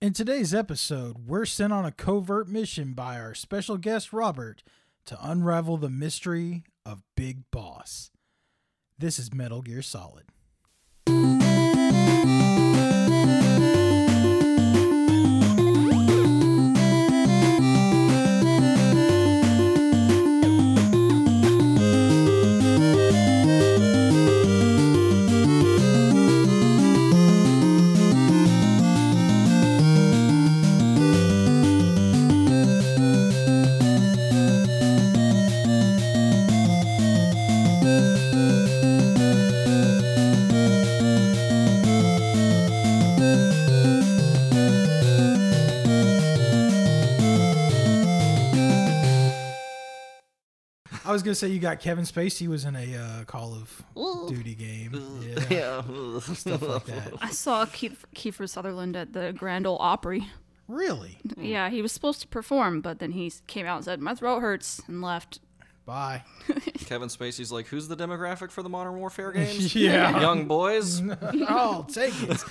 In today's episode, we're sent on a covert mission by our special guest Robert to unravel the mystery of Big Boss. This is Metal Gear Solid. I was going to say you got Kevin Spacey was in a Call of Duty game. Yeah. Stuff like that. I saw Kiefer Sutherland at the Grand Ole Opry. Really? Yeah, he was supposed to perform, but then he came out and said, "My throat hurts," and left. Bye. Kevin Spacey's like, who's the demographic for the Modern Warfare games? Yeah. Young boys. I'll take it.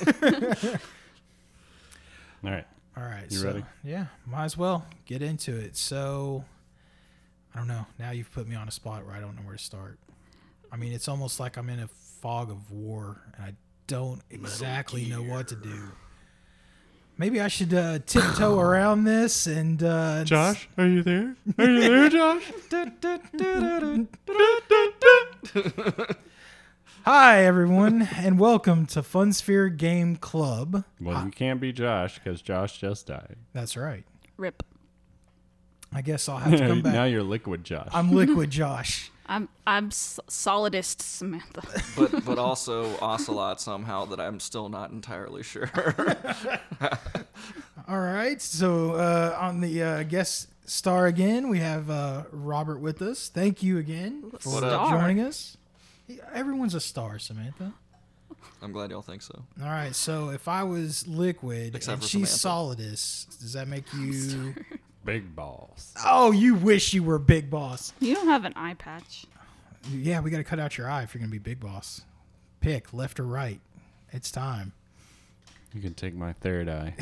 All right. All right. You ready? Yeah, might as well get into it. So, I don't know. Now you've put me on a spot where I don't know where to start. I mean, it's almost like I'm in a fog of war, and I don't exactly know what to do. Maybe I should tiptoe around this and... Josh, are you there? Are you there, Josh? Hi, everyone, and welcome to Funsphere Game Club. Well, you can't be Josh because Josh just died. That's right. Rip. I guess I'll have to come back. Now you're Liquid Josh. I'm Liquid Josh. I'm solidist Samantha. but also Ocelot somehow that I'm still not entirely sure. All right, so on the guest star again, we have Robert with us. Thank you again for Star. joining us. Everyone's a star, Samantha. I'm glad y'all think so. All right, so if I was Liquid Except and for she's Samantha. Solidus, does that make you... Big balls. Oh, you wish you were Big Boss. You don't have an eye patch. Yeah, we got to cut out your eye if you're going to be Big Boss. Pick left or right. It's time. You can take my third eye.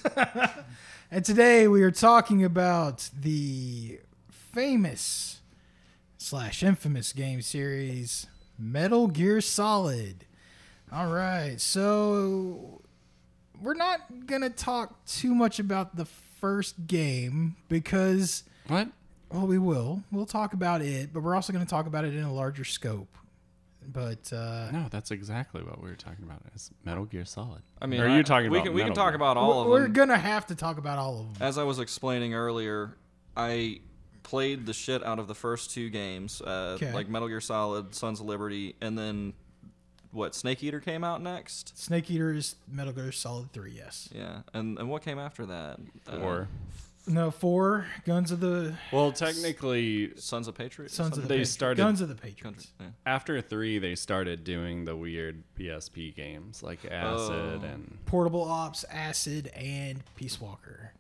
And today we are talking about the famous / infamous game series Metal Gear Solid. All right, so we're not going to talk too much about the first game because... What? Well, we will. We'll talk about it, but we're also going to talk about it in a larger scope. But No, that's exactly what we were talking about. It's Metal Gear Solid. I mean, Or are you talking we about can, we can Metal talk Gear? about all of we're them. going to have to talk about all of them. As I was explaining earlier, I played the shit out of the first two games, like Metal Gear Solid, Sons of Liberty, and then Snake Eater came out next? Snake Eater is Metal Gear Solid 3, yes. Yeah, and what came after that? 4. No, 4, Guns of the... Well, technically, Sons of Patriot? Sons of the They Patriots. started- Guns of the Patriots. Yeah. after 3, they started doing the weird PSP games like Acid and... Portable Ops, Acid, and Peace Walker.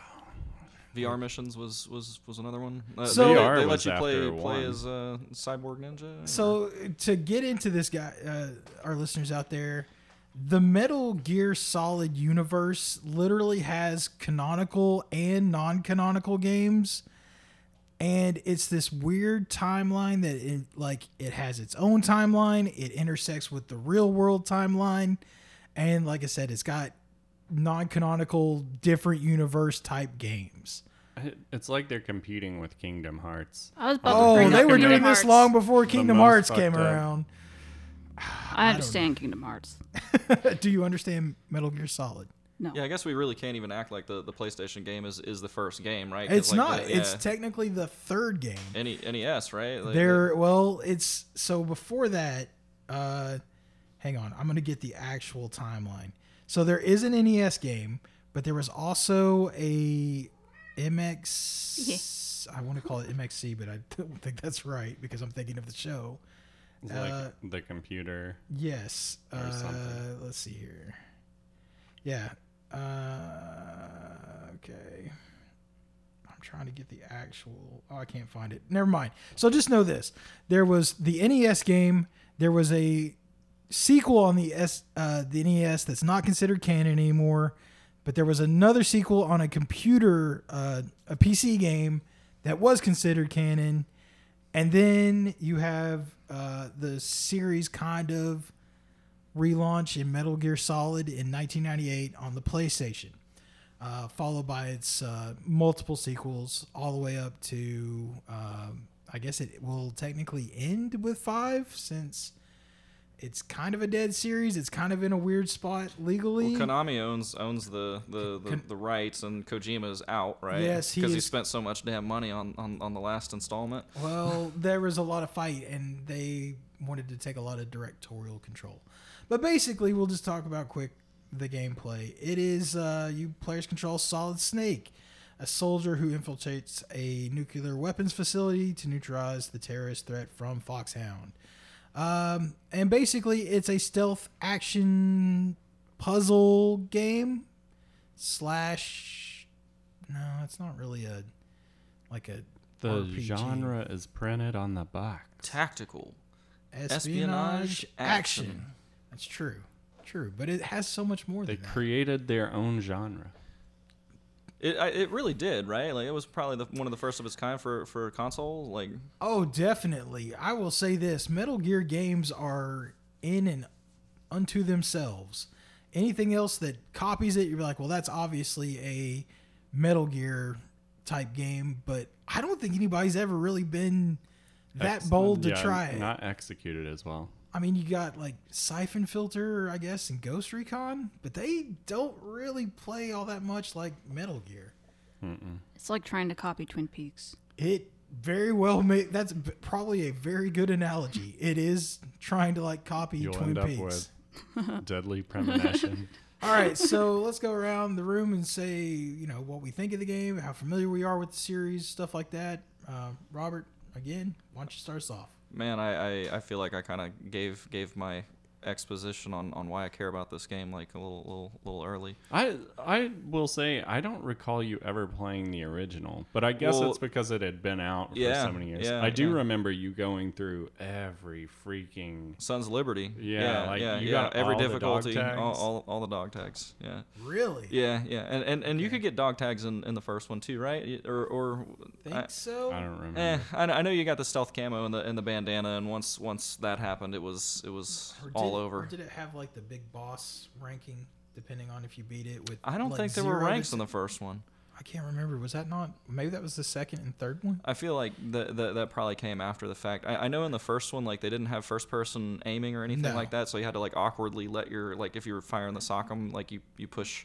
VR Missions was another one. So- they VR let was you play after 1. as Cyborg Ninja. So to get into this guy, our listeners out there, the Metal Gear Solid universe literally has canonical and non-canonical games, and it's this weird timeline that it has its own timeline. It intersects with the real world timeline, and like I said, it's got non-canonical, different universe type games. It's like they're competing with Kingdom Hearts. I was about to Oh, bring they up were Kingdom doing this Hearts. long before Kingdom most Hearts came fucked up. around. I understand Kingdom Hearts. Do you understand Metal Gear Solid? No. Yeah, I guess we really can't even act like the PlayStation game is the first game, right? 'Cause, It's like, not. It's technically the third game. NES, right? It's so before that. Hang on, I'm gonna get the actual timeline. So there is an NES game, but there was also a MX. I want to call it MXC, but I don't think that's right because I'm thinking of the show. It's like the computer. Yes. Or something. Let's see here. Yeah. Okay. I'm trying to get the actual... Oh, I can't find it. Never mind. So just know this. There was the NES game. There was a sequel on the NES that's not considered canon anymore But there was another sequel on a computer, a PC game that was considered canon. And then you have the series kind of relaunch in Metal Gear Solid in 1998 on the PlayStation, followed by its multiple sequels all the way up to, I guess it will technically end with 5 since it's kind of a dead series. It's kind of in a weird spot legally. Well, Konami owns the rights, and Kojima's out, right? Yes, because he spent so much damn money on the last installment. Well, there was a lot of fight, and they wanted to take a lot of directorial control. But basically, we'll just talk about quick the gameplay. It is you players control Solid Snake, a soldier who infiltrates a nuclear weapons facility to neutralize the terrorist threat from Foxhound. And basically, it's a stealth action puzzle game slash. No, it's not really a The RPG. genre is printed on the box. Tactical espionage action. That's true, but it has so much more They than that. created their own genre. It really did, right? Like, it was probably one of the first of its kind for console. Like, Oh, definitely. I will say this: Metal Gear games are in and unto themselves. Anything else that copies it, you're like, well, that's obviously a Metal Gear type game. But I don't think anybody's ever really been that bold to try it. Not executed as well. I mean, you got like Siphon Filter, I guess, and Ghost Recon, but they don't really play all that much like Metal Gear. It's like trying to copy Twin Peaks. It very well may. That's probably a very good analogy. It is trying to like copy You'll Twin end Peaks. up with Deadly Premonition. All right, so let's go around the room and say, what we think of the game, how familiar we are with the series, stuff like that. Robert, again, why don't you start us off? man, I feel like I kind of gave my exposition on why I care about this game like a little early. I will say I don't recall you ever playing the original, but I guess it's because it had been out for so many years. I do remember you going through every freaking Sons of Liberty. you got every all the difficulty, dog tags. all the dog tags. Yeah. Really? Yeah, and you could get dog tags in the first one too, right? Or Think so? I don't remember. I know you got the stealth camo and the bandana, and once that happened, it was all over. Or did it have like the big boss ranking, depending on if you beat it with? I don't like think there were 0 to ranks in the first one. I can't remember. Was that not? Maybe that was the second and third one. I feel like that probably came after the fact. I know in the first one, like, they didn't have first person aiming or anything like that, so you had to like awkwardly let your, like, if you were firing the sock'em, like you push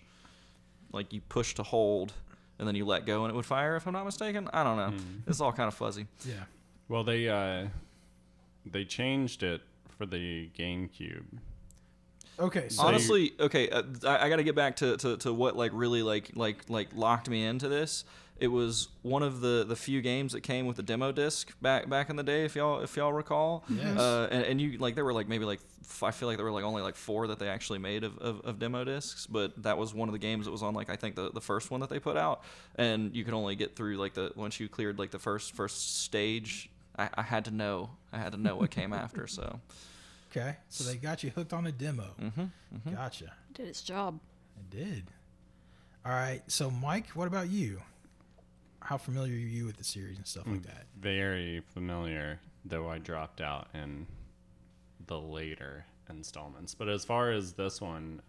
to hold, and then you let go and it would fire. If I'm not mistaken, I don't know. It's all kind of fuzzy. Yeah. Well, they changed it for the GameCube. Okay. So Honestly, okay, I got to get back to what like really like locked me into this. It was one of the few games that came with a demo disc back in the day, if y'all recall. Yes. And you like there were like maybe like I feel like there were like only like 4 that they actually made of demo discs, but that was one of the games that was on like I think the first one that they put out, and you could only get through like once you cleared like the first stage. I had to know what came after, so. Okay, so they got you hooked on a demo. Gotcha. Did its job. It did. All right, so Mike, what about you? How familiar are you with the series and stuff like that? Very familiar, though I dropped out in the later installments. But as far as this one,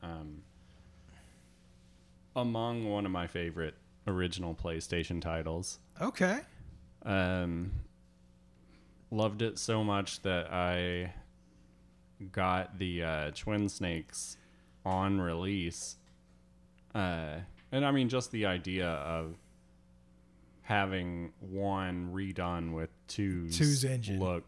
among one of my favorite original PlayStation titles. Okay. Loved it so much that I got the Twin Snakes on release. And I mean, just the idea of having one redone with two's engine. Look,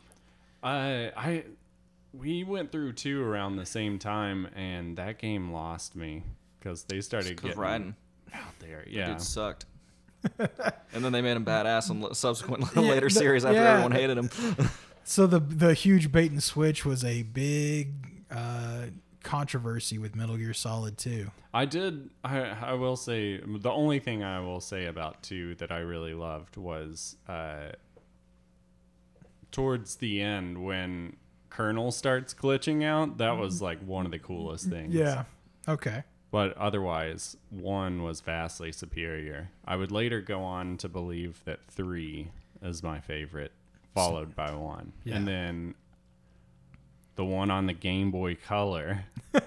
we went through 2 around the same time, and that game lost me because they started getting riding out there. Dude Yeah, sucked. And then they made him badass in subsequent later series after everyone hated him. So the huge bait and switch was a big controversy with Metal Gear Solid 2. I will say the only thing I will say about 2 that I really loved was towards the end when Colonel starts glitching out. That was like one of the coolest things. Yeah. Okay. But otherwise, 1 was vastly superior. I would later go on to believe that 3 is my favorite, followed by 1. Yeah. And then the one on the Game Boy Color.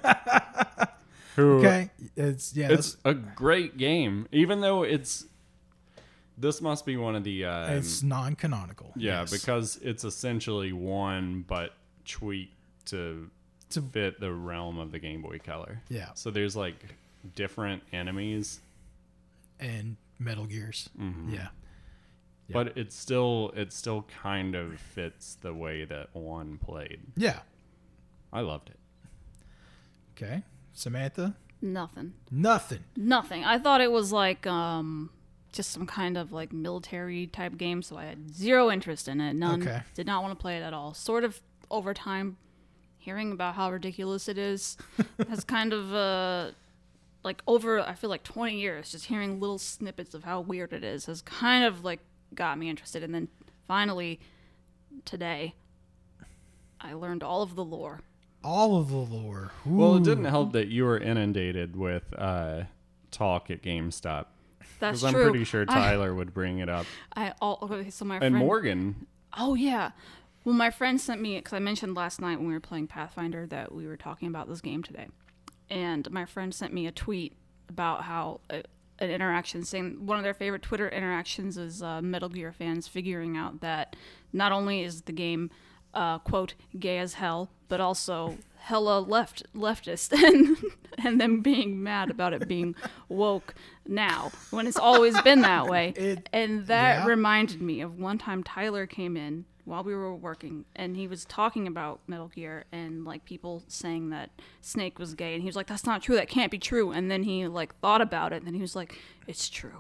Okay, it's a great game, even though this must be one of the it's non-canonical. yeah, yes. because it's essentially 1 but tweaked to fit the realm of the Game Boy Color. Yeah. So there's like different enemies And Metal Gears. Mm-hmm. Yeah. but it still kind of fits the way that 1 played. Yeah. I loved it. Okay. Samantha? Nothing. Nothing. I thought it was like just some kind of like military type game, so I had zero interest in it. None. Okay. Did not want to play it at all. Sort of over time, hearing about how ridiculous it is has kind of like over, I feel like 20 years, just hearing little snippets of how weird it is has kind of like got me interested. And then finally today, I learned all of the lore. All of the lore. Ooh. Well, it didn't help that you were inundated with talk at GameStop. That's Because I'm true. pretty sure Tyler would bring it up. Okay, so my And friend, Morgan. Oh yeah. Well, my friend sent me, because I mentioned last night when we were playing Pathfinder that we were talking about this game today, and my friend sent me a tweet about how an interaction saying one of their favorite Twitter interactions is Metal Gear fans figuring out that not only is the game quote gay as hell, but also hella leftist and them being mad about it being woke now when it's always been that way. And that yeah. reminded me of one time Tyler came in while we were working and he was talking about Metal Gear and like people saying that Snake was gay, and he was like, that's not true, that can't be true. And then he like thought about it and then he was like, it's true.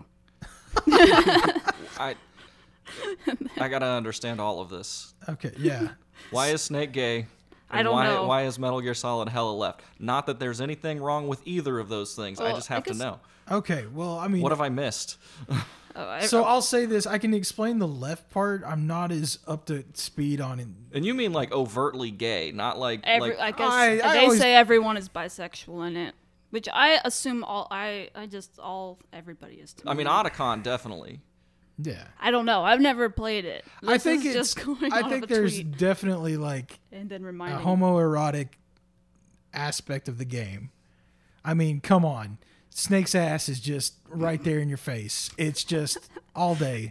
I gotta understand all of this. Okay, yeah. Why is Snake gay? I don't know. Why is Metal Gear Solid hella left? Not that there's anything wrong with either of those things. I Well, just have to guess- know. Okay, well, I mean, What have I missed? so I'll say this. I can explain the left part. I'm not as up to speed on it. And you mean like overtly gay, not like I like guess I they always- say everyone is bisexual in it, which I assume everybody is. To I mean me. Otacon definitely. Yeah. I don't know. I've never played it. I think is it's just going I off think a there's tweet definitely like and then a reminding. homoerotic aspect of the game. I mean, come on. Snake's ass is just right there in your face. It's just all day.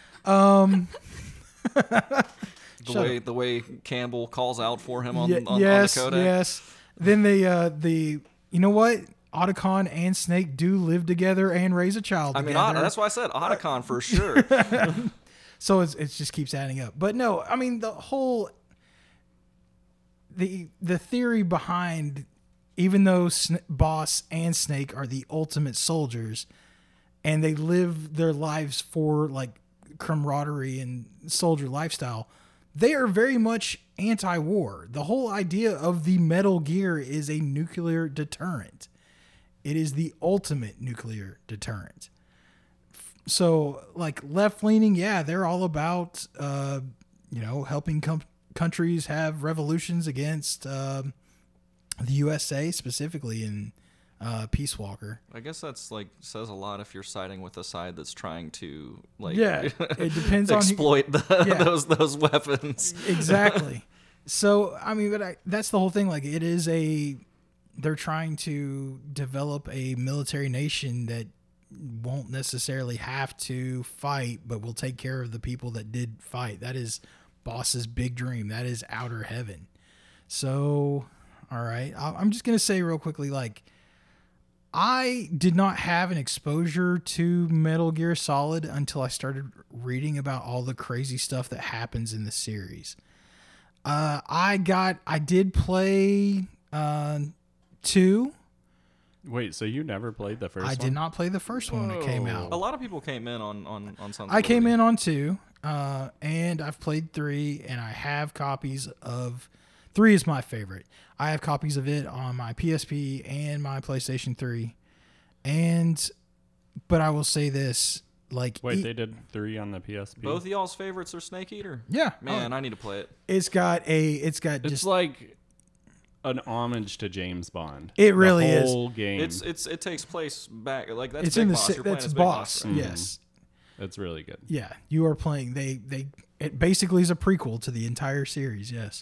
The way Campbell calls out for him on, Ye- on yes, the codex. yes. Then the you know what? Otacon and Snake do live together and raise a child I mean, together. that's why I said Otacon for sure. So it just keeps adding up. But no, I mean the whole the theory behind, even though Boss and Snake are the ultimate soldiers, and they live their lives for like camaraderie and soldier lifestyle, they are very much anti-war. The whole idea of the Metal Gear is a nuclear deterrent. It is the ultimate nuclear deterrent. So, like, left-leaning, yeah, they're all about, helping countries have revolutions against the USA, specifically in Peace Walker. I guess that's like says a lot if you're siding with a side that's trying to like Yeah, it depends on exploit Yeah. those weapons. Exactly. So, I mean, that's the whole thing. Like, they're trying to develop a military nation that won't necessarily have to fight, but will take care of the people that did fight. That is Boss's big dream. That is outer heaven. So, all right. I'm just going to say real quickly, like, I did not have an exposure to Metal Gear Solid until I started reading about all the crazy stuff that happens in the series. I did play 2. Wait, so you never played the first one? I did not play the first one when it came out. A lot of people came in on Sons of I came Liberty. in on 2, and I've played 3, and I have copies of 3 is my favorite. I have copies of it on my PSP and my PlayStation 3. But I will say this, like, Wait, they did 3 on the PSP? Both of y'all's favorites are Snake Eater. yeah, Man, I need to play it. it's got It's just like an homage to James Bond. It really the is. whole game. It takes place back like that's It's Big in the Boss. You're playing that's as Big boss. right? Yes. It's really good. Yeah, you are playing. It basically is a prequel to the entire series. Yes,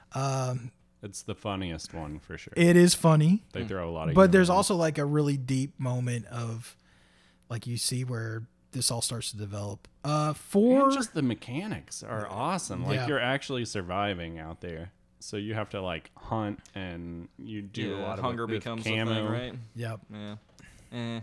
It's the funniest one for sure. it is funny, They throw a lot of. but humor there's in. also like a really deep moment of, like you see where this all starts to develop. For And just the mechanics are awesome. Like Yeah. you're actually surviving out there, so you have to like hunt and you do a lot of hunger it with becomes camo. a thing, right? yep, Yeah. Eh.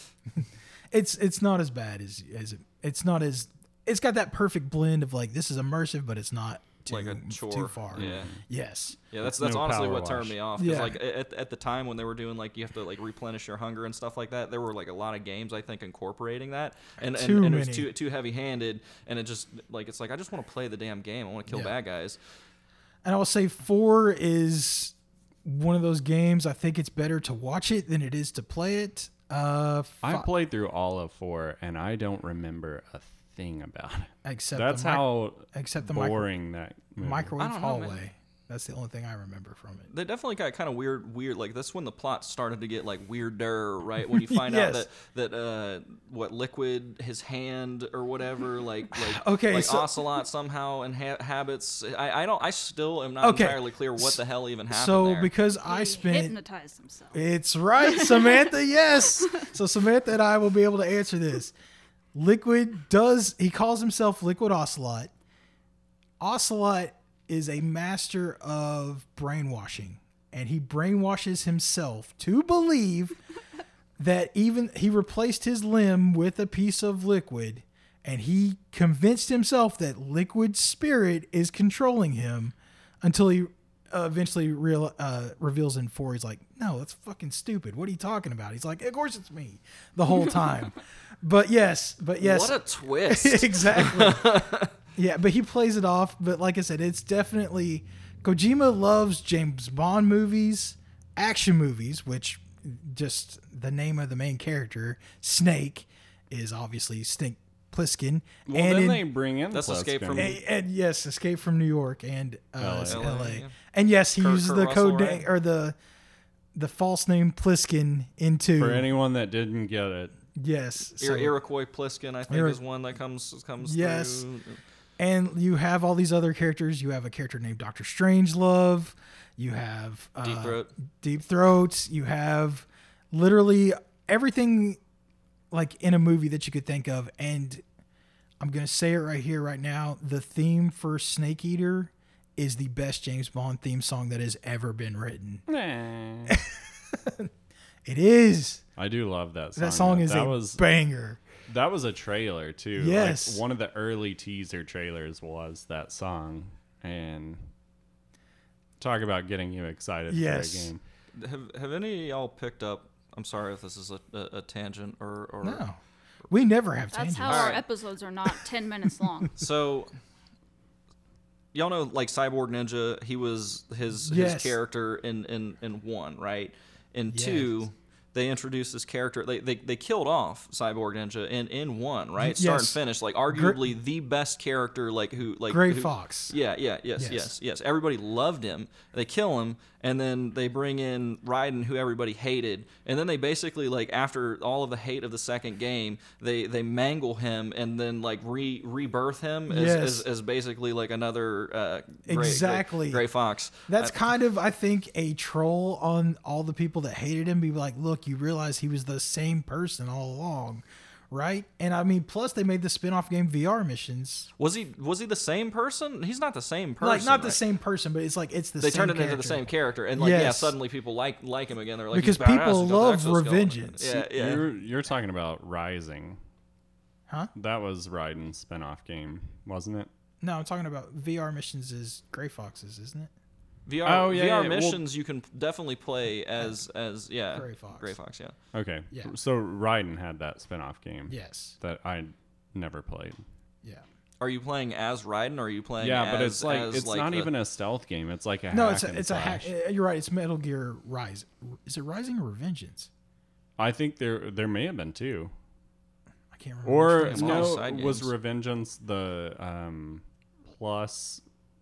it's not as bad as it's not as it's got that perfect blend of like this is immersive, but it's not too, Like a chore. too far. Yeah. Yes. Yeah, that's no honestly power what turned wash. me off. 'Cause, Yeah. like at the time when they were doing like you have to like replenish your hunger and stuff like that, there were like a lot of games I think incorporating that, and Too and it was many. too heavy handed, and it just like it's like I just want to play the damn game. I want to kill Yeah. bad guys. And I will say 4 is one of those games. I think it's better to watch it than it is to play it. I played through all of 4 and I don't remember a thing about it. Except That's the how except the boring that movie. microwave I don't know, man. hallway. That's the only thing I remember from it. They definitely got kind of weird. Like that's when the plot started to get like weirder, right? When you find Yes. out that what Liquid, his hand or whatever, like Okay, like so- Ocelot somehow inhabits. I still am not Okay, entirely clear what the hell even happened So there. because I He spent hypnotized himself. it's right, Samantha. Yes. So Samantha and I will be able to answer this. Liquid he calls himself Liquid Ocelot. Ocelot is a master of brainwashing, and he brainwashes himself to believe that even he replaced his limb with a piece of liquid, and he convinced himself that Liquid's spirit is controlling him until he eventually reveals in 4, he's like, no, that's fucking stupid. What are you talking about? He's like, of course it's me the whole time. But yes. what a twist! Exactly. Yeah, but he plays it off. But like I said, it's definitely Kojima loves James Bond movies, action movies, which just the name of the main character, Snake, is obviously Snake Plissken. Well, and then they bring in That's Escape Plissken. from- and yes, Escape from New York and LA. LA. yeah. And yes, he Kurt uses the Russell, code name right? or the false name Pliskin into For anyone that didn't get it, yes. So, Iroquois Pliskin, I think, is one that comes Yes. through. and you have all these other characters. You have a character named Dr. Strangelove. You have Deep Throat. Deep Throat. You have literally everything like in a movie that you could think of. And I'm going to say it right here, right now. The theme for Snake Eater is the best James Bond theme song that has ever been written. It is. I do love that song. That song is that a was banger. that was a trailer too. Yes. Like, one of the early teaser trailers was that song, and talk about getting you excited Yes. for a game. Have any of y'all picked up? I'm sorry if this is a tangent or No. We never have That's tangents. how our Alright. episodes are not 10 minutes long. So, y'all know like Cyborg Ninja. He was his Yes. character in 1, right? In Yes. 2, they introduced this character. They killed off Cyborg Ninja in 1, right? Start and Yes. finish. Like arguably the best character. Like Gray who- Fox. Yes. Everybody loved him. They kill him, and then they bring in Raiden, who everybody hated, and then they basically like after all of the hate of the second game, they mangle him and then like rebirth him Yes. as basically like another Exactly. Gray Fox. That's kind of, I think, a troll on all the people that hated him. Be like, look, you realize he was the same person all along, right? And I mean, plus they made the spin-off game VR Missions. Was he the same person? He's not the same person. Like, not the right? same person, but it's like, it's the They same turned it into character. the same character, and like yeah, Yes. suddenly people like him again. They're like Because he's badass, people he's got the love exoskeleton. revengeance. Yeah. You're talking about Rising. Huh? That was Raiden's spinoff game, wasn't it? No, I'm talking about VR Missions is Gray Fox's, isn't it? VR, Oh, yeah, VR yeah, well- missions you can definitely play as yeah Gray Fox. yeah. Okay. Yeah. So Raiden had that spinoff game Yes. that I never played. Yeah. Are you playing as Raiden or are you playing Yeah, as, but it's like as it's like not the- even a stealth game. It's like a No, hack and it's a hack. slash. You're right. It's Metal Gear Rise. Is it Rising or Revengeance? I think there may have been two. I can't remember. Or which one. It's all no, side was games. Revengeance the plus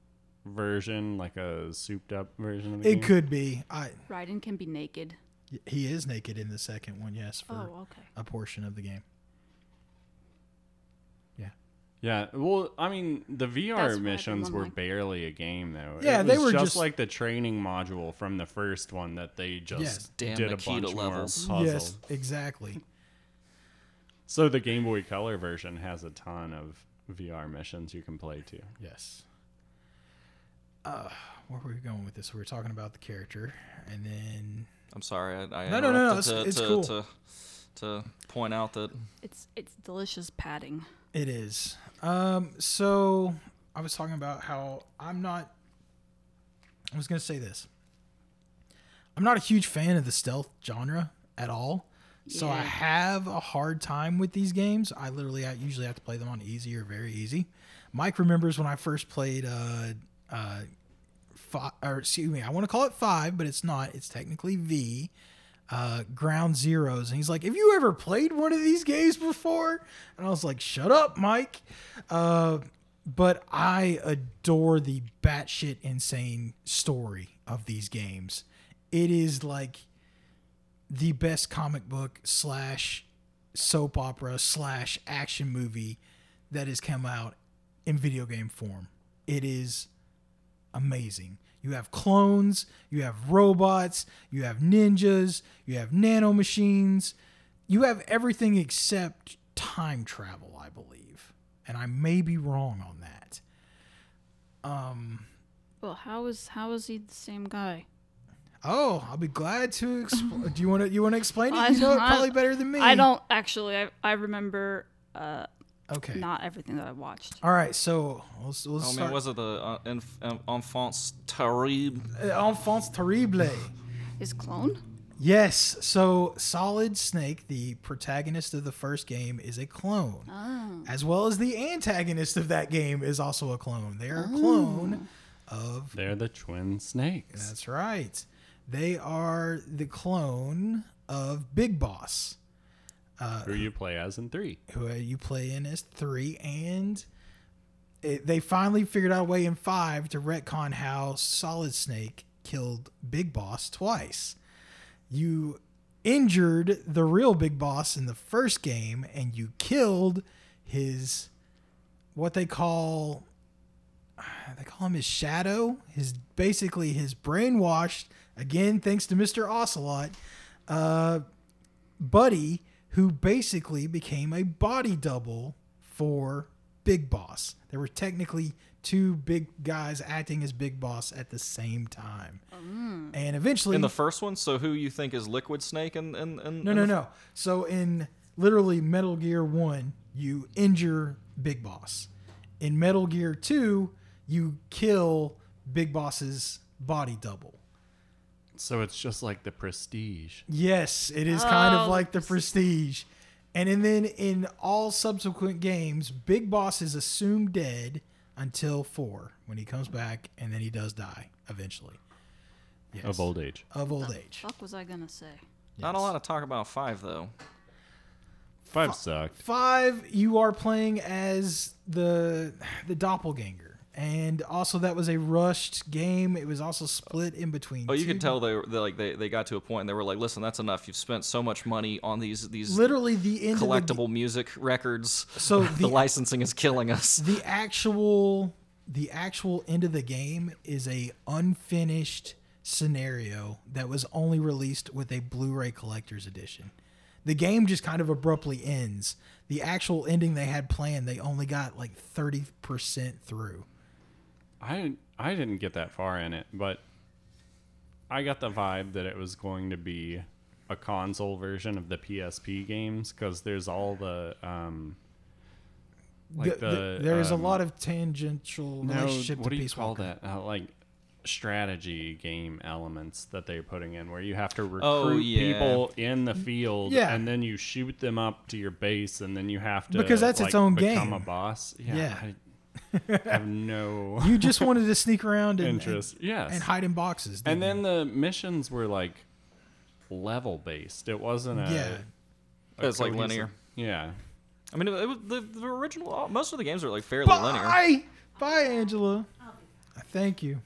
version, like a souped up version of the It game? could be. Raiden can be naked. He is naked in the second one, yes, for Oh, okay. a portion of the game. Yeah. Yeah, well, I mean, the That's VR why I missions didn't were like- barely a game, though. Yeah, it they was were just just- like the training module from the first one that they just Yes. Damn did a Nikita bunch levels. more puzzles. Yes, exactly. So the Game Boy Color version has a ton of VR missions you can play too. Yes. Where were we going with this? We were talking about the character, and then I'm sorry, I No, interrupted it's to, cool. to point out that It's delicious padding. it is. So I was talking about how I was going to say this. I'm not a huge fan of the stealth genre at all. So I Yeah. have a hard time with these games. I usually have to play them on easy or very easy. Mike remembers when I first played I want to call it 5, but it's not. It's technically V. Ground Zeroes, and he's like, "Have you ever played one of these games before?" And I was like, "Shut up, Mike." But I adore the batshit insane story of these games. It is like the best comic book / soap opera / action movie that has come out in video game form. It is amazing. You have clones, you have robots, you have ninjas, you have nanomachines. You have everything except time travel, I believe. And I may be wrong on that. Well, how is he the same guy? Oh, I'll be glad to explain. Do you want to explain it? I You know it don't- probably better than me. I don't actually. I remember Okay. not everything that I watched. All right, so let's oh man, start. was it the Enfance Terrible? Enfance Terrible. His clone? Yes, so Solid Snake, the protagonist of the first game, is a clone. Oh. As well as the antagonist of that game is also a clone. They are a clone of... They're the twin snakes. That's right. They are the clone of Big Boss, Who you play as in 3. who you play in as 3, and they finally figured out a way in 5 to retcon how Solid Snake killed Big Boss twice. You injured the real Big Boss in the first game, and you killed his, what they call him his shadow, basically his brainwashed, again thanks to Mr. Ocelot, buddy, who basically became a body double for Big Boss. There were technically 2 big guys acting as Big Boss at the same time. And eventually... In the first one, so who you think is Liquid Snake? No. So in literally Metal Gear 1, you injure Big Boss. In Metal Gear 2, you kill Big Boss's body double. So it's just like the Prestige. Yes, it is kind of Oh. like the Prestige. And then in all subsequent games, Big Boss is assumed dead until 4, when he comes back, and then he does die eventually. Yes. Of old age. Of old age. Fuck was I gonna say? Not a lot of talk about 5 though. 5 sucked. 5, you are playing as the doppelganger. And also that was a rushed game. It was also split in between. Oh, you 2 could tell they got to a point and they were like, listen, that's enough. You've spent so much money on these literally the end collectible music records. So the licensing is killing us. the actual end of the game is a unfinished scenario that was only released with a Blu-ray collector's edition. The game just kind of abruptly ends. The actual ending they had planned, they only got like 30% through. I didn't get that far in it, but I got the vibe that it was going to be a console version of the PSP games, because there's all the There is a lot of tangential relationship what to do you Peace call Walker. that? Like strategy game elements that they're putting in, where you have to recruit Oh, yeah. people in the field, Yeah. and then you shoot them up to your base, and then you have to Because that's its like, own become game. a boss. Yeah. I have no You just wanted to sneak around and interest. Yes, and hide in boxes. and didn't then the missions were like level based. It wasn't you? a It's like cohesive- linear. Yeah. I mean, it was the original. Most of the games are like fairly linear. Bye, Angela. Thank you.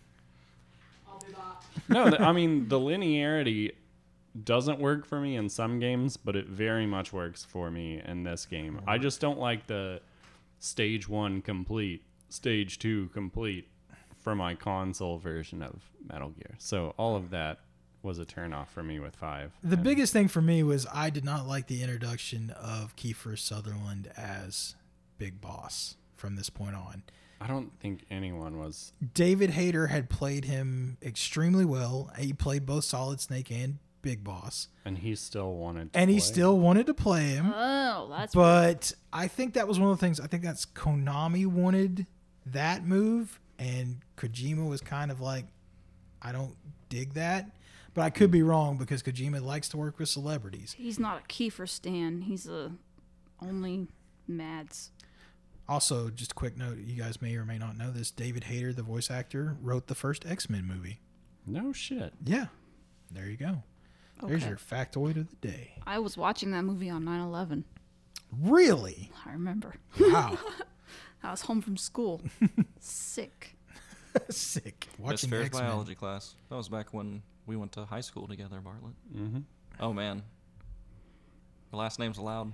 No, I mean, the linearity doesn't work for me in some games, but it very much works for me in this game. I just don't like the stage 1 complete, stage 2 complete for my console version of Metal Gear. So all of that was a turnoff for me with 5. The biggest thing for me was I did not like the introduction of Kiefer Sutherland as Big Boss from this point on. I don't think anyone was. David Hayter had played him extremely well. He played both Solid Snake and Big Boss. And he still wanted to And play. he still wanted to play him. Oh, that's But I think that was one of the things. I think that's Konami wanted that move. And Kojima was kind of like, I don't dig that. But I could be wrong because Kojima likes to work with celebrities. He's not a Kiefer stan. He's a only Mads. Also, just a quick note, you guys may or may not know this. David Hayter, the voice actor, wrote the first X-Men movie. No shit. Yeah. There you go. There's Okay. your factoid of the day. I was watching that movie on 9/11. Really? I remember. Wow. I was home from school. Sick. Sick. Miss Watching Fair's X-Men. biology class. That was back when we went to high school together, Bartlett. Mm-hmm. Oh man, the last name's allowed.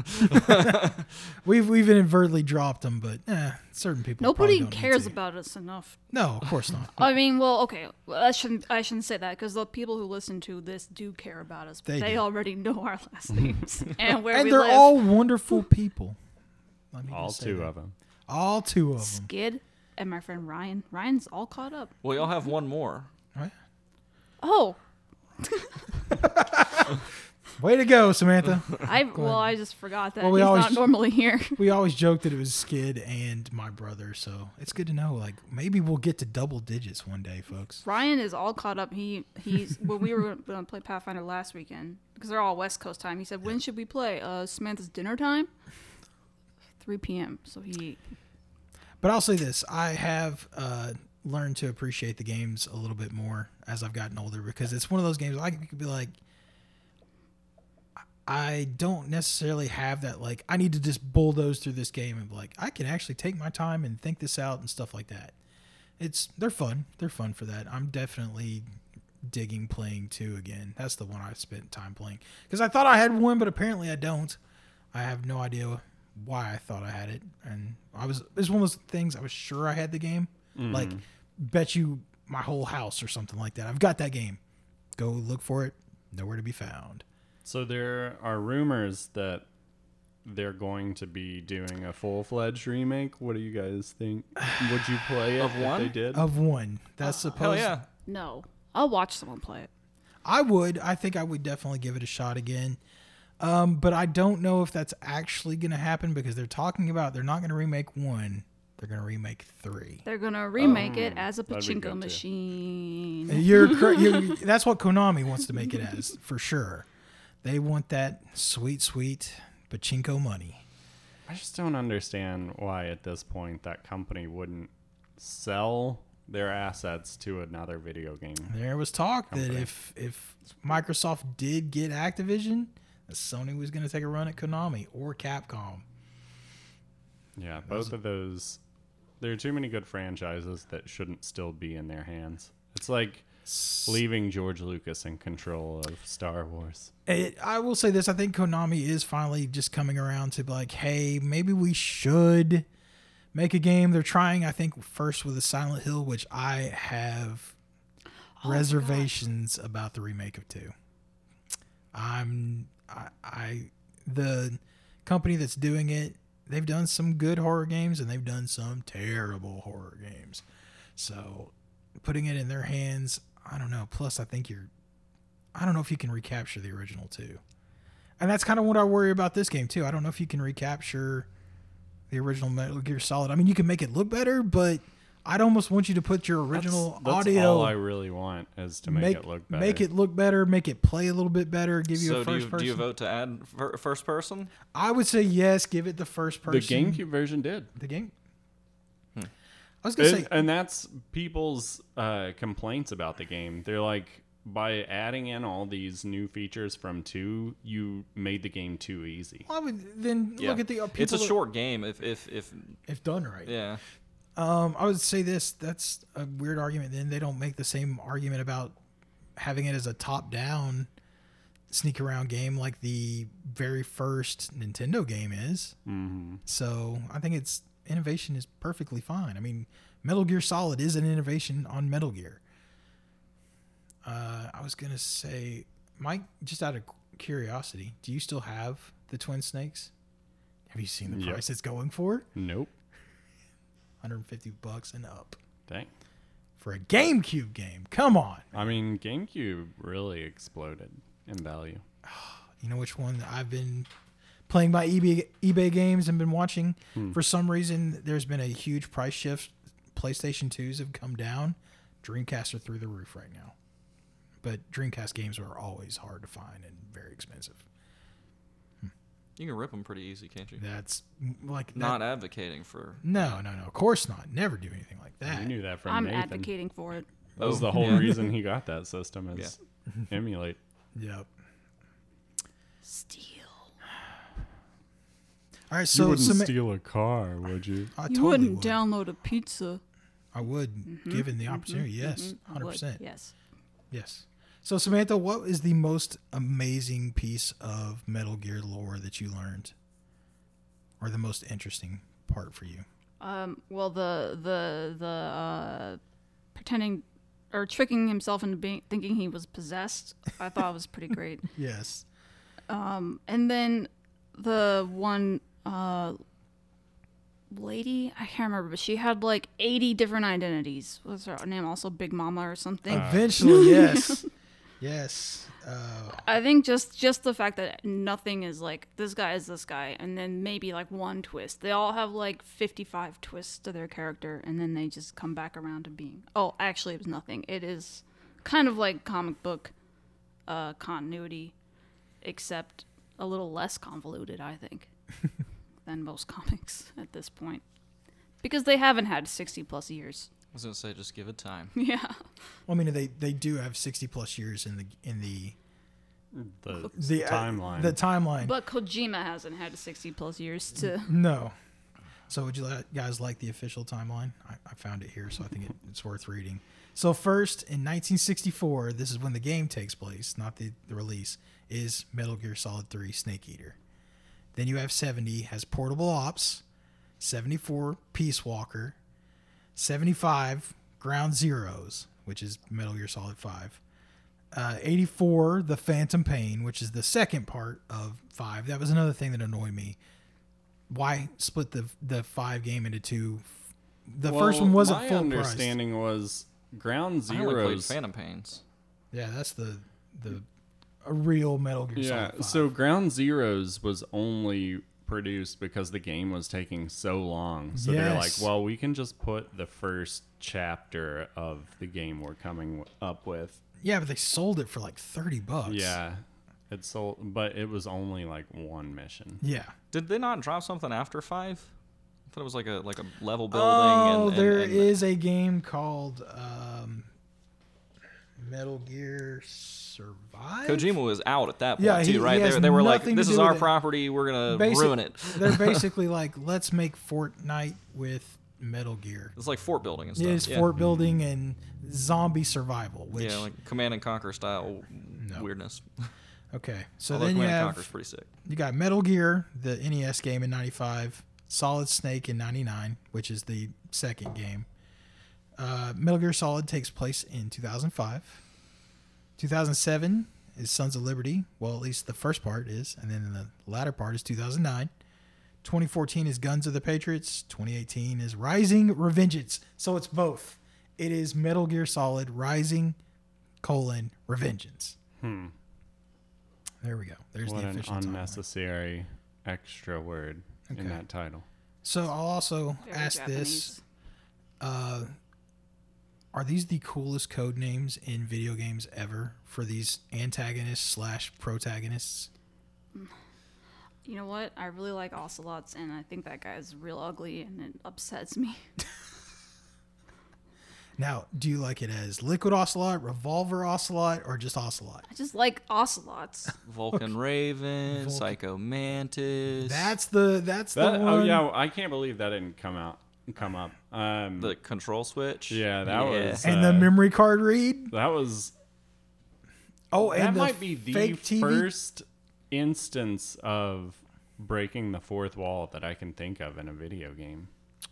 We've inadvertently dropped them, but certain people. probably Nobody don't need cares to. about us enough. No, of course not. I mean, well, okay. Well, I shouldn't say that because the people who listen to this do care about us. But They they do. already know our last names and where And we they're live. all wonderful people. Let me All just say 2 that. of them. All 2 of them. Skid and my friend Ryan. Ryan's all caught up. Well, y'all have one more. Right? Oh, Way to go, Samantha. I just forgot that Well, we he's always- not normally here. We always joked that it was Skid and my brother, so it's good to know. Like maybe we'll get to double digits one day, folks. Ryan is all caught up. He's when we were going to play Pathfinder last weekend because they're all West Coast time. He said, "When should we play? Samantha's dinner time, 3 p.m." So he But I'll say this: I have learned to appreciate the games a little bit more as I've gotten older because it's one of those games I could be like, I don't necessarily have that like I need to just bulldoze through this game and be like I can actually take my time and think this out and stuff like that. They're fun. They're fun for that. I'm definitely digging playing 2 again. That's the one I spent time playing because I thought I had 1, but apparently I don't. I have no idea why I thought I had it, and it's one of those things I was sure I had the game. Like bet you my whole house or something like that. I've got that game. Go look for it. Nowhere to be found. So there are rumors that they're going to be doing a full-fledged remake. What do you guys think? Would you play it Of if one? they did? Of 1. That's Hell supposed. yeah. no. I'll watch someone play it. I would. I think I would definitely give it a shot again. But I don't know if that's actually going to happen because they're talking about they're not going to remake 1. They're going to remake 3. They're gonna remake it as a that'd be good, pachinko too. machine. That's what Konami wants to make it as for sure. They want that sweet, sweet pachinko money. I just don't understand why at this point that company wouldn't sell their assets to another video game. There was talk that Company. if Microsoft did get Activision, that Sony was going to take a run at Konami or Capcom. Yeah, both of those. There are too many good franchises that shouldn't still be in their hands. It's like leaving George Lucas in control of Star Wars. I will say this: I think Konami is finally just coming around to be like, hey, maybe we should make a game. They're trying, I think, first with a Silent Hill, which I have reservations about the remake of 2. The company that's doing it, they've done some good horror games and they've done some terrible horror games. So putting it in their hands, I don't know. Plus, I don't know if you can recapture the original 2. And that's kind of what I worry about this game too. I don't know if you can recapture the original Metal Gear Solid. I mean, you can make it look better, but I'd almost want you to put your original That's audio. all I really want is to make it look better. Make it look better. Make it play a little bit better. Give you So a first person. do you vote to add first person? I would say yes. Give it the first The person. GameCube version did. The game. I was gonna say. And that's people's complaints about the game. They're like, by adding in all these new features from 2, you made the game too easy. I would then Yeah. look at the people. It's a short game. If if done right. yeah. I would say this. That's a weird argument. Then they don't make the same argument about having it as a top-down sneak around game like the very first Nintendo game is. Mm-hmm. So I think innovation is perfectly fine. I mean, Metal Gear Solid is an innovation on Metal Gear. I was gonna say, Mike, just out of curiosity, do you still have the Twin Snakes? Have you seen the Yep. price it's going for? Nope. $150 and up Dang. for a GameCube game. Come on. I mean, GameCube really exploded in value. You know which one I've been playing by eBay games and been watching? For some reason, there's been a huge price shift. PlayStation 2s have come down. Dreamcasts are through the roof right now. But Dreamcast games are always hard to find and very expensive. You can rip them pretty easy, can't you? That's like Not advocating for. No. Of course not. Never do anything like You that. knew that from I'm Nathan. advocating for it. That was the whole reason he got that system is emulate. Yep. Steal. All right, You so wouldn't Sama- steal a car, would you? I You totally wouldn't would. download a pizza. I would, given the opportunity. Yes, I would, 100%. Yes. Yes. So Samantha, what is the most amazing piece of Metal Gear lore that you learned, or the most interesting part for you? Well, the pretending or tricking himself into thinking he was possessed, I thought was pretty great. Yes. And then the one lady, I can't remember, but she had like 80 different identities. Was her name also Big Mama or something? Eventually, yes. Yes. I think just the fact that nothing is like this guy is this guy, and then maybe like one twist. They all have like 55 twists to their character, and then they just come back around to being. Oh, actually, it was nothing. It is kind of like comic book continuity, except a little less convoluted, I think, than most comics at this point, because they haven't had 60 plus years. I was gonna say, just give it time. Yeah. Well, I mean, they do have 60 plus years in the The timeline. The timeline. But Kojima hasn't had 60 plus years to. No. So would you guys like the official timeline? I found it here, so I think it's worth reading. So first, in 1964, this is when the game takes place, not the release, is Metal Gear Solid 3 Snake Eater. Then you have 70 has Portable Ops, 74 Peace Walker, 75 Ground Zeroes, which is Metal Gear Solid 5. 84 The Phantom Pain, which is the second part of 5. That was another thing that annoyed me. Why split the 5 game into 2? The first one wasn't full My price. understanding was Ground I only played Zeroes. Phantom Pains. Yeah, that's a real Metal Gear Yeah, Solid 5. so Ground Zeroes was only produced because the game was taking so long. So they're like, Yes. well, we can just put the first chapter of the game we're coming up with. Yeah, but they sold it for like $30. Yeah, it sold, but it was only like one mission. Yeah. Did they not drop something after 5? I thought it was like a level building. Oh, and there and is a game called Metal Gear Survive. Kojima was out at that point Yeah, too, he right? has They were like, nothing to "This do is our with it." property. We're gonna ruin it." They're basically like, let's make Fortnite with Metal Gear. It's like fort building and stuff. It is fort building and zombie survival. Which Yeah, like Command and Conquer style No. weirdness. okay, so Although then you Command and have Conquer's pretty sick. you got Metal Gear, the NES game in '95, Solid Snake in '99, which is the second game. Metal Gear Solid takes place in 2005. 2007 is Sons of Liberty. Well, at least the first part is, and then the latter part is 2009. 2014 is Guns of the Patriots. 2018 is Rising Revengeance. So it's both. It is Metal Gear Solid Rising, Revengeance. There we go. There's What the an official timeline. unnecessary extra word Okay. in that title. So I'll also Very ask this. Japanese. Are these the coolest code names in video games ever for these antagonists / protagonists? You know what? I really like Ocelots, and I think that guy is real ugly, and it upsets me. Now, do you like it as Liquid Ocelot, Revolver Ocelot, or just Ocelot? I just like Ocelots. Vulcan Raven, Vulcan. Psycho Mantis. That's the That, one. oh yeah, I can't believe that didn't come out. come up. The control switch. Yeah, that was And the memory card read. that was Oh, and that the might be the fake TV. first instance of breaking the fourth wall that I can think of in a video game.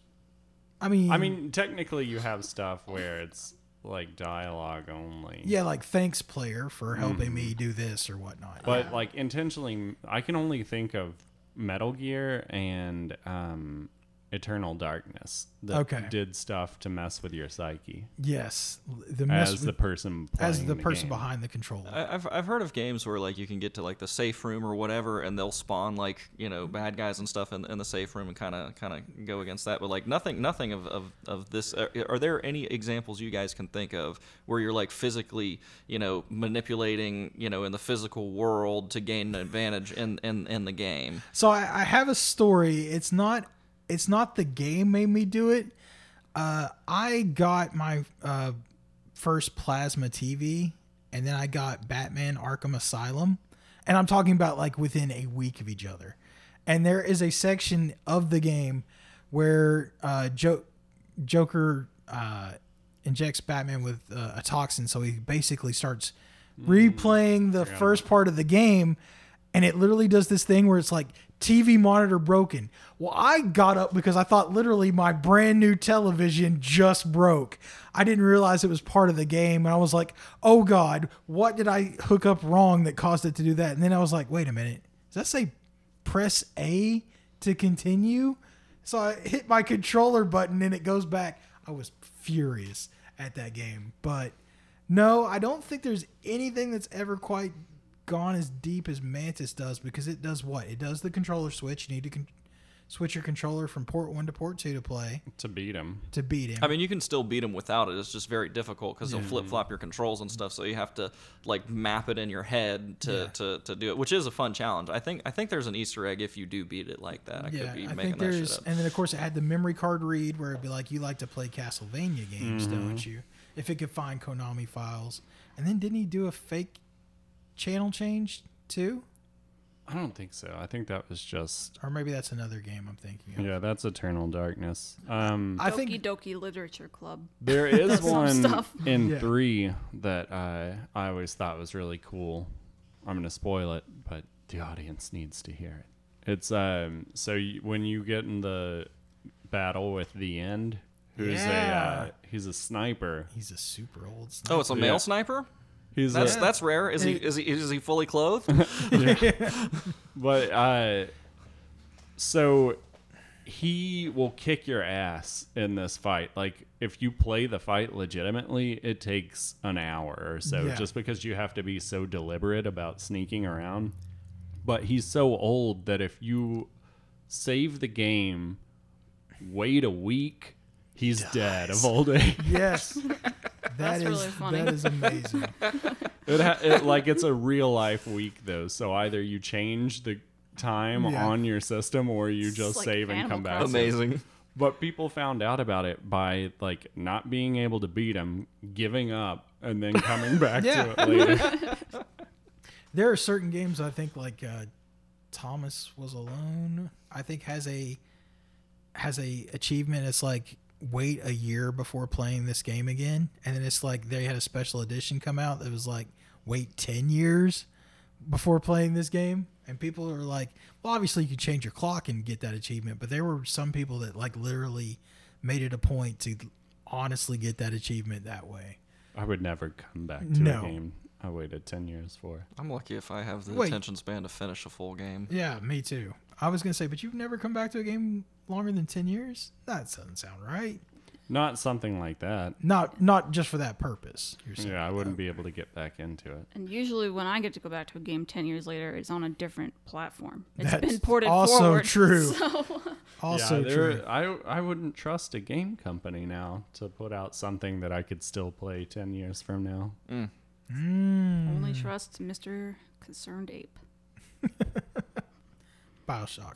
I mean, Technically you have stuff where it's like dialogue only. yeah, like thanks player for helping me do this or whatnot. But like intentionally, I can only think of Metal Gear and Eternal Darkness that did stuff to mess with your psyche yes, as the person playing game. behind the controller. I've heard of games where like you can get to like the safe room or whatever, and they'll spawn like bad guys and stuff in the safe room and kind of go against that. But like nothing of this. Are there any examples you guys can think of where you're like physically manipulating in the physical world to gain an advantage in the game? So I have a story. It's not the game made me do it. I got my first plasma TV, and then I got Batman Arkham Asylum, and I'm talking about like within a week of each other. And there is a section of the game where Joker injects Batman with a toxin, so he basically starts replaying the first part of the game, and it literally does this thing where it's like TV monitor broken. Well, I got up because I thought literally my brand new television just broke. I didn't realize it was part of the game, and I was like, oh God, what did I hook up wrong that caused it to do that? And then I was like, wait a minute, does that say press A to continue? So I hit my controller button and it goes back. I was furious at that game. But no, I don't think there's anything that's ever quite gone as deep as Mantis does, because it does what? It does the controller switch. You need to switch your controller from port 1 to port 2 to play. To beat him. I mean, you can still beat him without it. It's just very difficult because he'll flip-flop your controls and stuff, so you have to like map it in your head to do it, which is a fun challenge. I think there's an Easter egg if you do beat it like that. I could be making that shit up. And then, of course, it had the memory card read where it'd be like, you like to play Castlevania games, don't you? If it could find Konami files. And then didn't he do a fake channel change too? I don't think so. I think that was just... Or maybe that's another game I'm thinking of. Yeah, that's Eternal Darkness. I think Doki Literature Club. There is one stuff. in 3 that I always thought was really cool. I'm going to spoil it, but the audience needs to hear it. It's when you get in the battle with the End, he's a sniper. He's a super old sniper. Oh, it's a male sniper? That's rare. Is he fully clothed? But so he will kick your ass in this fight. Like if you play the fight legitimately, it takes an hour or so, just because you have to be so deliberate about sneaking around. But he's so old that if you save the game, wait a week, he's dead of old age. Yes. That's really funny. That is amazing. It's a real life week though, so either you change the time on your system or you just like save and come back. Amazing. But people found out about it by like not being able to beat him, giving up, and then coming back to it later. There are certain games I think like Thomas Was Alone, I think has a achievement. It's like wait a year before playing this game again, and then it's like they had a special edition come out that was like wait 10 years before playing this game, and people are like, well, obviously you could change your clock and get that achievement, but there were some people that like literally made it a point to honestly get that achievement that way. I would never come back to a game I waited 10 years for. I'm lucky if I have the attention span to finish a full game. Yeah, me too. I was gonna say, but you've never come back to a game longer than 10 years? That doesn't sound right. Not something like that. Not just for that purpose. Yeah, I wouldn't be able to get back into it. And usually when I get to go back to a game 10 years later, it's on a different platform. It's That's been ported also forward. true. So. Also true. I wouldn't trust a game company now to put out something that I could still play 10 years from now. Only trust Mr. Concerned Ape. BioShock.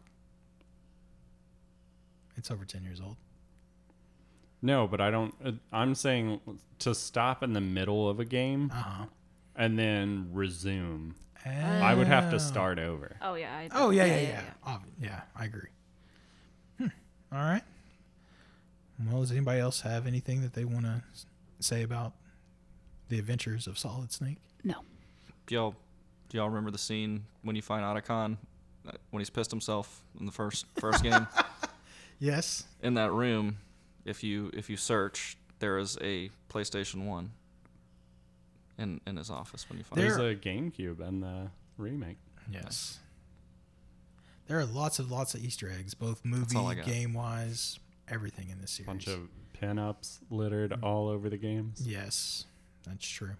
It's over 10 years old. No, but I don't. I'm saying to stop in the middle of a game and then resume. I would have to start over. Oh, yeah. Yeah, I agree. All right. Well, does anybody else have anything that they want to say about the adventures of Solid Snake? No. Do y'all remember the scene when you find Otacon when he's pissed himself in the first game? Yes. In that room, if you search, there is a PlayStation 1 in his office when you find There's it. a GameCube in the remake. Yes. There are lots of Easter eggs, both all I movie, got. game-wise, everything in this series. Bunch of pinups littered all over the games. Yes, that's true.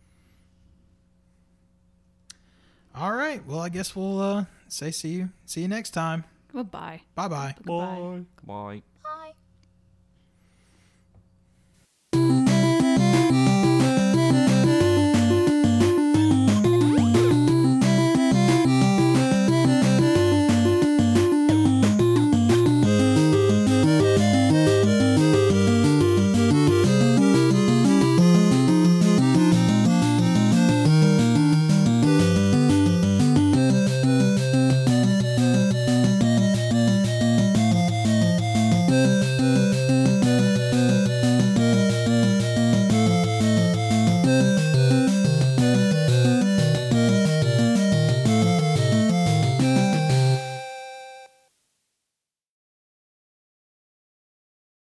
All right. Well, I guess we'll say see you next time. Goodbye. Bye-bye. Goodbye. Bye.